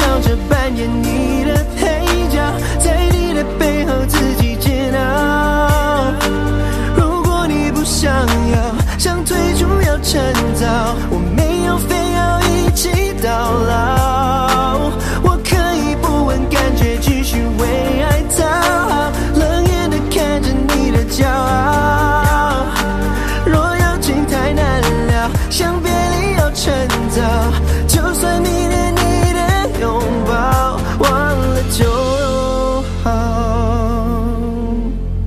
笑着扮演你的配角，在你的背后自己煎熬。如果你不想要，想退出要趁早，我没有非要一起到老。我可以不问感觉，继续为爱讨好，冷眼的看着你的骄傲。若有情太难了，想别离要趁